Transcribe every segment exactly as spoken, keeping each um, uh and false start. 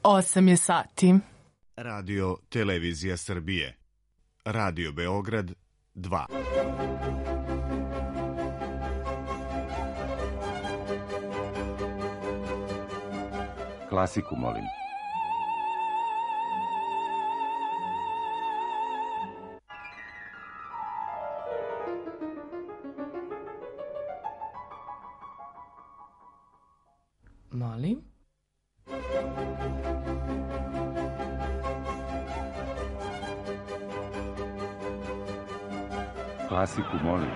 osam je sati. Radio Televizija Srbije. Radio Beograd dva. Klasiku, molim. Molim? Klasiku, molim.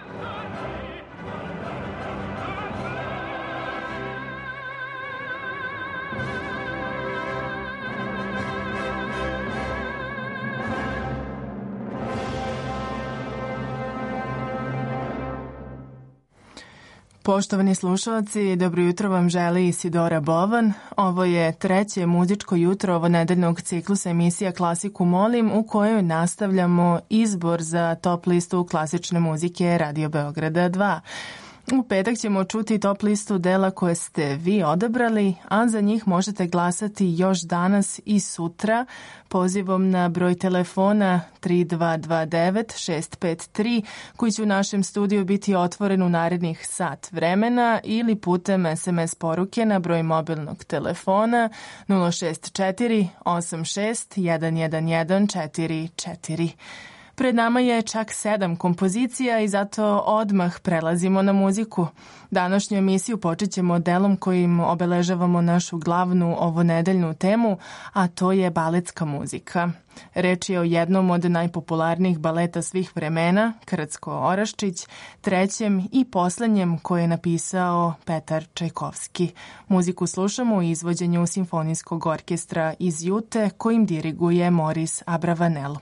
Poštovani slušalci, dobro jutro vam želi Isidora Bovan. Ovo je treće muzičko jutro ovonedeljnog ciklusa emisija Klasiku molim, u kojoj nastavljamo izbor za top listu klasične muzike Radio Beograda dva. U petak ćemo čuti top listu dela koje ste vi odabrali, a za njih možete glasati još danas i sutra pozivom na broj telefona tri dva dva devet šest pet tri koji će u našem studiju biti otvoren u narednih sat vremena ili putem es em es poruke na broj mobilnog telefona nula šest četiri osam šest jedan jedan jedan četiri četiri. Pred nama je čak sedam kompozicija i zato odmah prelazimo na muziku. Današnju emisiju počet ćemo delom kojim obeležavamo našu glavnu ovonedeljnu temu, a to je baletska muzika. Reč je o jednom od najpopularnijih baleta svih vremena, Krcko-Oraščić, trećem i poslednjem koje je napisao Petar Čajkovski. Muziku slušamo u izvođenju Simfonijskog orkestra iz Jute kojim diriguje Moris Abravanel.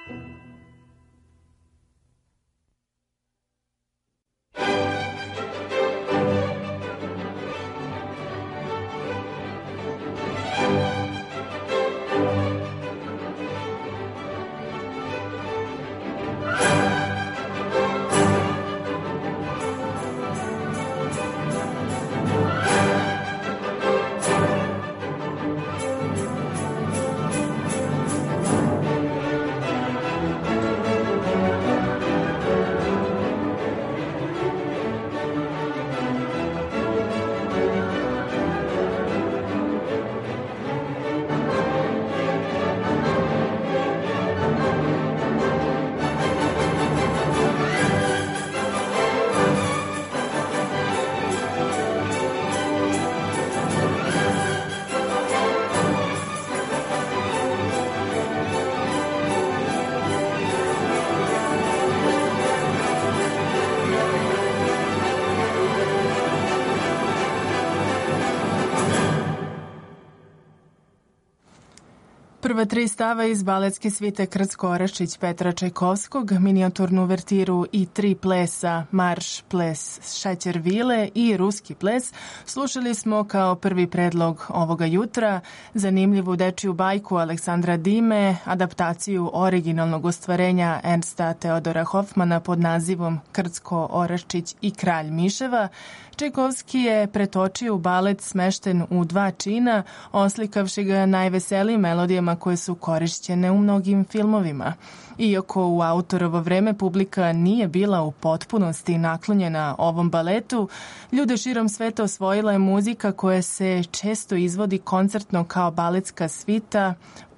Prva tri stava iz baletske svite Krcko Oraščić Petra Čajkovskog, minijaturnu uvertiru i tri plesa, marš, ples Šećer vile i ruski ples, slušali smo kao prvi predlog ovoga jutra, zanimljivu dečiju bajku Aleksandra Dime, adaptaciju originalnog ostvarenja Ernsta Teodora Hofmana pod nazivom Krcko Oraščić i kralj miševa. Čajkovski je pretočio u balet smešten u dva čina, oslikavši ga najveselijim melodijama koje su korišćene u mnogim filmovima. Iako u autorovo vreme publika nije bila u potpunosti naklonjena ovom baletu, ljude širom sveta osvojila je muzika koja se često izvodi koncertno kao baletska svita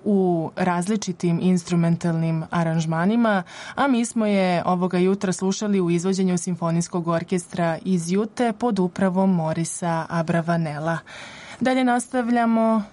u različitim instrumentalnim aranžmanima, a mi smo je ovoga jutra slušali u izvođenju Simfonijskog orkestra iz Jute pod upravom Morisa Abravanela. Dalje nastavljamo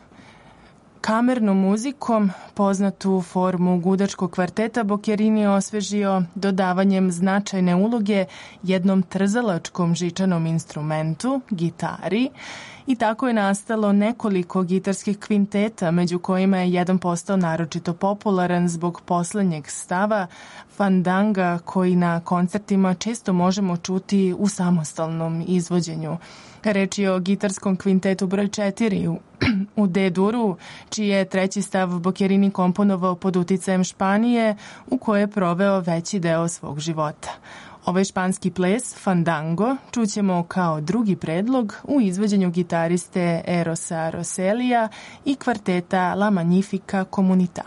kamernom muzikom. Poznatu formu gudačkog kvarteta Boccherini je osvežio dodavanjem značajne uloge jednom trzalačkom žičanom instrumentu, gitari, i tako je nastalo nekoliko gitarskih kvinteta, među kojima je jedan postao naročito popularan zbog poslednjeg stava, fandanga, koji na koncertima često možemo čuti u samostalnom izvođenju. Reč je o gitarskom kvintetu broj četiri u, u D-duru, čiji je treći stav Boccherini komponovao pod uticajem Španije, u kojoj je proveo veći deo svog života. Ovaj španski ples, fandango, čućemo kao drugi predlog u izvođenju gitariste Erosa Roselija i kvarteta La Magnifica Comunità.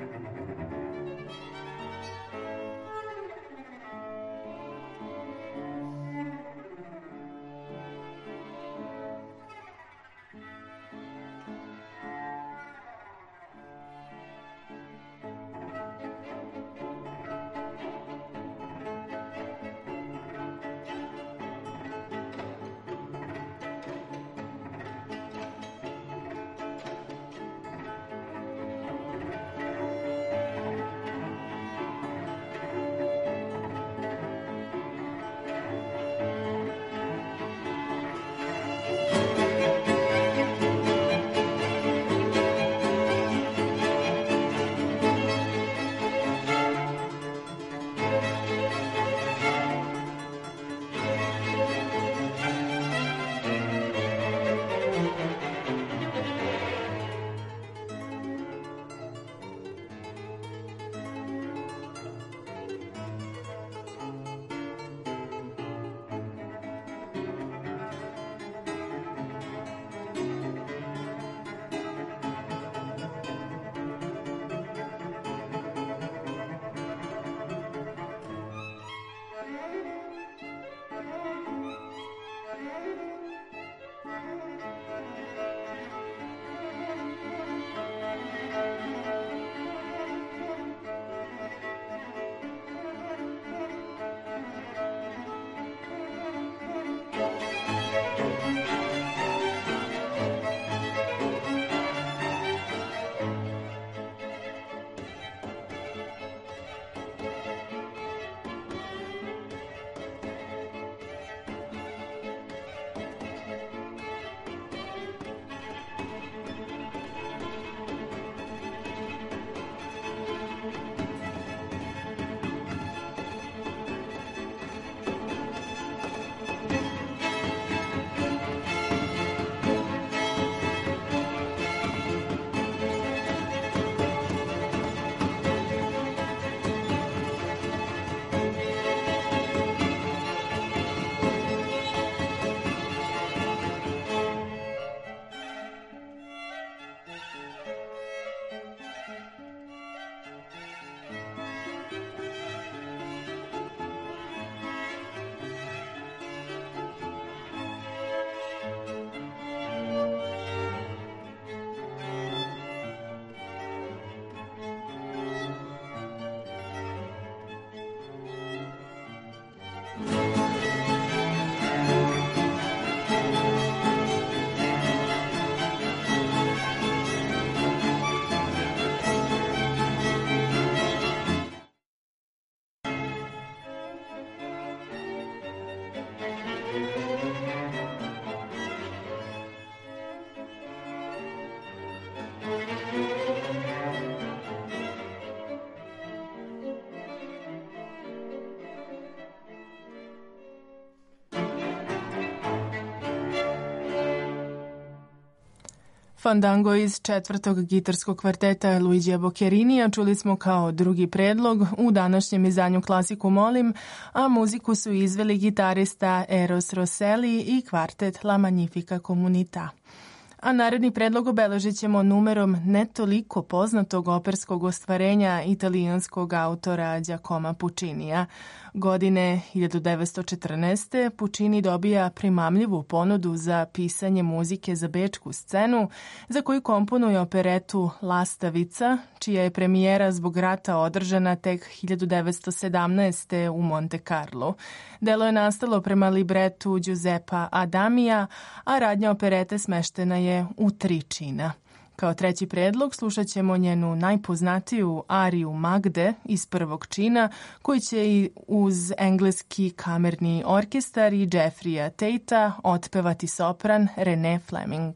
Fandango iz četvrtog gitarskog kvarteta Luigija Boccherinija čuli smo kao drugi predlog u današnjem izdanju Klasiku molim, a muziku su izveli gitarista Eros Rosselli i kvartet La Magnifica Comunità. A naredni predlog obeležit ćemo numerom ne toliko poznatog operskog ostvarenja italijanskog autora Giacomo Puccinija. Godine hiljadu devetsto četrnaeste. Puccini dobija primamljivu ponudu za pisanje muzike za bečku scenu, za koju komponuje operetu Lastavica, čija je premijera zbog rata održana tek hiljadu devetsto sedamnaeste. u Monte Carlo. Delo je nastalo prema libretu Giuseppa Adamija, a radnja operete smeštena je u tri čina. Kao treći predlog slušat ćemo njenu najpoznatiju ariju Magde iz prvog čina, koji će i uz engleski kamerni orkestar i Jeffreya Tatea otpevati sopran Renee Fleming.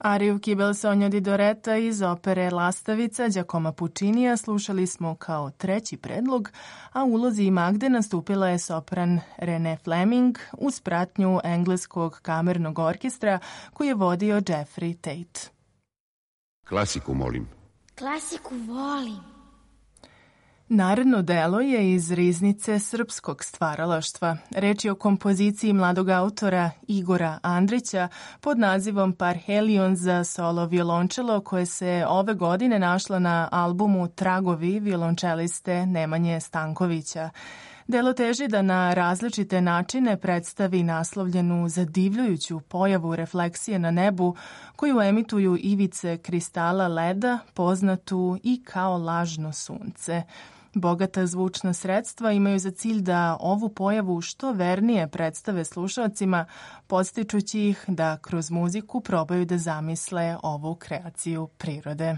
Ariju Kibel Sonjo di Doretta iz opere Lastavica Giacomo Puccinija slušali smo kao treći predlog, a u ulozi Magde nastupila je sopran Renee Fleming uz pratnju engleskog kamernog orkestra koji je vodio Jeffrey Tate. Klasiku, molim. Klasiku volim. Naredno delo je iz riznice srpskog stvaralaštva. Reč je o kompoziciji mladog autora Igora Andrića pod nazivom Parhelion za solo violončelo koje se ove godine našlo na albumu Tragovi violončeliste Nemanje Stankovića. Delo teži da na različite načine predstavi naslovljenu zadivljujuću pojavu refleksije na nebu koju emituju ivice kristala leda, poznatu i kao lažno sunce. Bogata zvučna sredstva imaju za cilj da ovu pojavu što vernije predstave slušalcima, podstičući ih da kroz muziku probaju da zamisle ovu kreaciju prirode.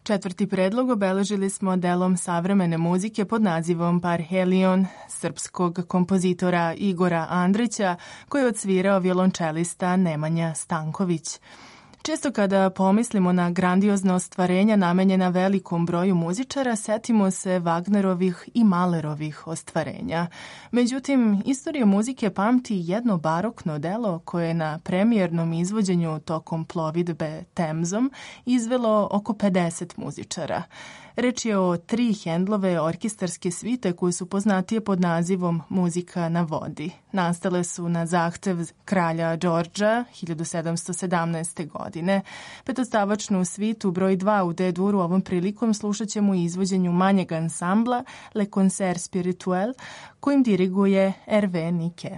Četvrti predlog obeležili smo delom savremene muzike pod nazivom Parhelion srpskog kompozitora Igora Andrića, koji je odsvirao violončelista Nemanja Stanković. Često kada pomislimo na grandiozna ostvarenja namenjena velikom broju muzičara, setimo se Wagnerovih i Mahlerovih ostvarenja. Međutim, istorija muzike pamti jedno barokno delo koje je na premijernom izvođenju tokom plovidbe Temzom izvelo oko pedeset muzičara. Reč je o tri Händlove orkestarske svite koje su poznatije pod nazivom Muzika na vodi. Nastale su na zahtev kralja Đorđa hiljadu sedamsto sedamnaeste. godine. Petostavačnu svitu broj dva u D-duru ovom prilikom slušat ćemo u izvođenju manjeg ansambla Le Concert Spirituel, kojim diriguje Hervé Niquet.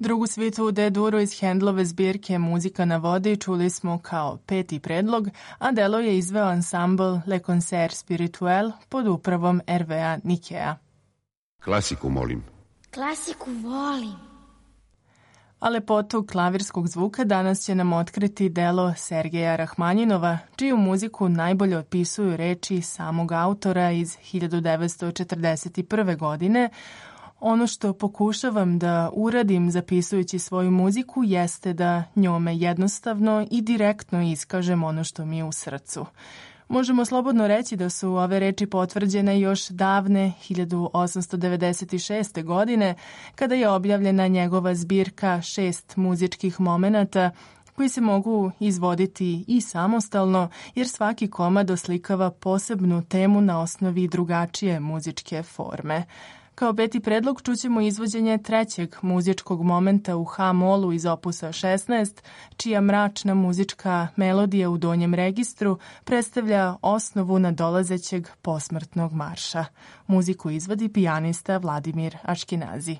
Drugu svitu De Duro iz Handlove zbirke Muzika na vodi čuli smo kao peti predlog, a delo je izveo ansambl Le Concert Spirituel pod upravom R V A Nikea. Klasiku molim. Klasiku volim. A lepotu klavirskog zvuka danas će nam otkriti delo Sergeja Rahmanjinova, čiju muziku najbolje opisuju reči samog autora iz hiljadu devetsto četrdeset prve. godine. Ono što pokušavam da uradim zapisujući svoju muziku jeste da njome jednostavno i direktno iskažem ono što mi je u srcu. Možemo slobodno reći da su ove reči potvrđene još davne hiljadu osamsto devedeset šeste. godine, kada je objavljena njegova zbirka šest muzičkih momenata koji se mogu izvoditi i samostalno, jer svaki komad oslikava posebnu temu na osnovi drugačije muzičke forme. Kao peti predlog čućemo izvođenje trećeg muzičkog momenta u ha-molu iz opusa šesnaest, čija mračna muzička melodija u donjem registru predstavlja osnovu nadolazećeg posmrtnog marša. Muziku izvodi pijanista Vladimir Aškinazi.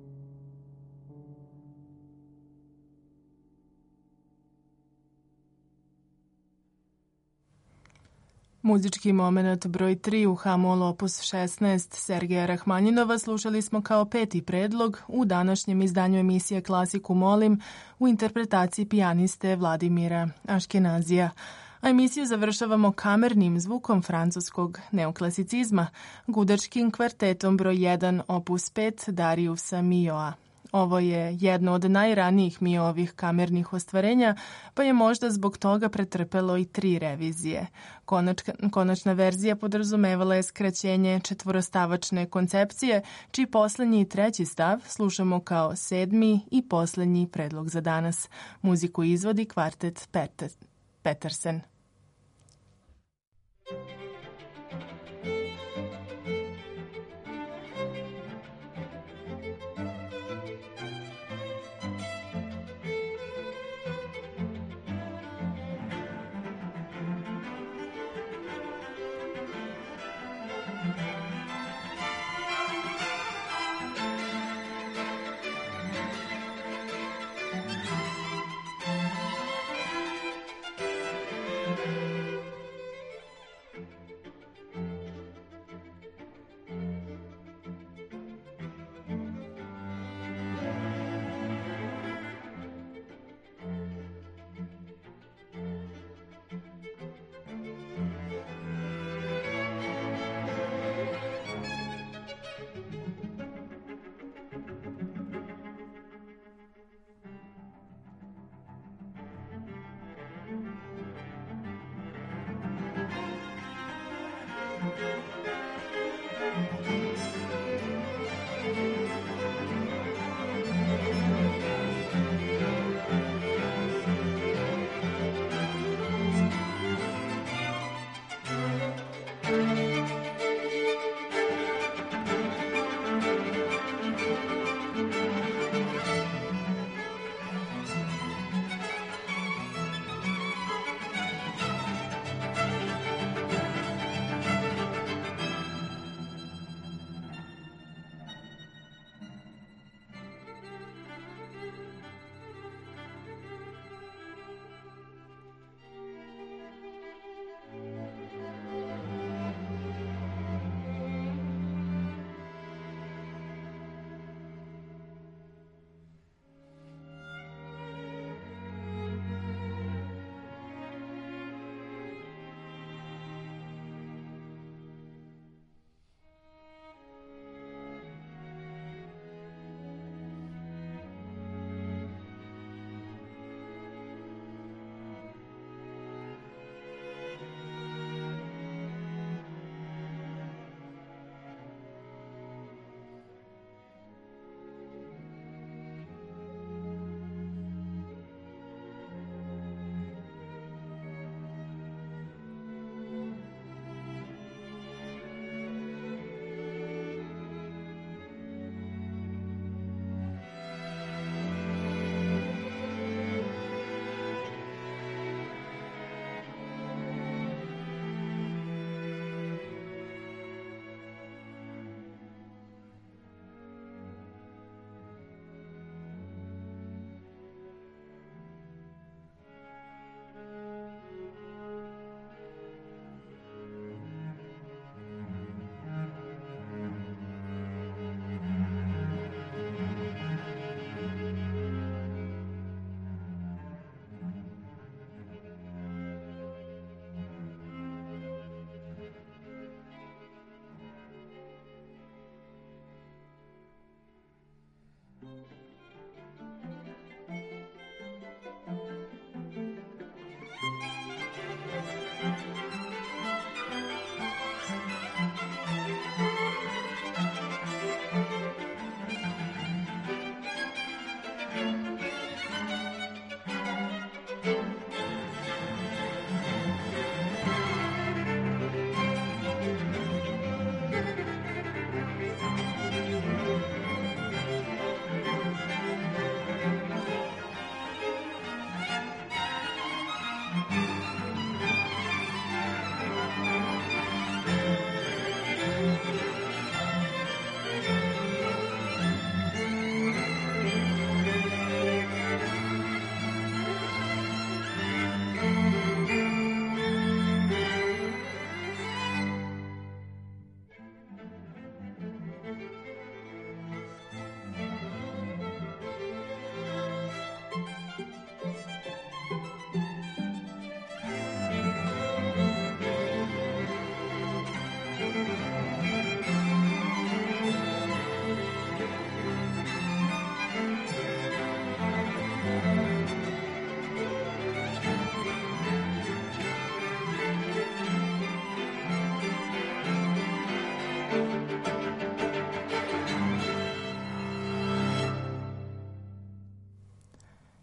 Muzički moment broj tri u H-mol opus šesnaest Sergeja Rahmanjinova slušali smo kao peti predlog u današnjem izdanju emisije Klasiku molim u interpretaciji pijaniste Vladimira Aškenazija. A emisiju završavamo kamernim zvukom francuskog neoklasicizma, gudačkim kvartetom broj jedan opus pet Dariusa Milhaua. Ovo je jedno od najranijih Milhaovih kamernih ostvarenja, pa je možda zbog toga pretrpelo i tri revizije. Konačka, konačna verzija podrazumevala je skraćenje četvorostavačne koncepcije, čiji poslednji i treći stav slušamo kao sedmi i poslednji predlog za danas. Muziku izvodi kvartet Petersen.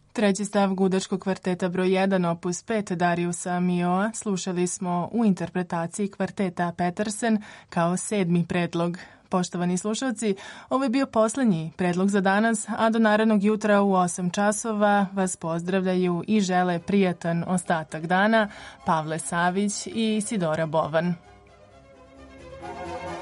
Treći stav gudačkog kvarteta broj jedan, opus pet Dariusa Mioa slušali smo u interpretaciji kvarteta Petersen kao sedmi predlog. Poštovani slušalci, ovo je bio poslednji predlog za danas, a do narednog jutra u osam časova vas pozdravljaju i žele prijatan ostatak dana Pavle Savić i Sidora Bovan.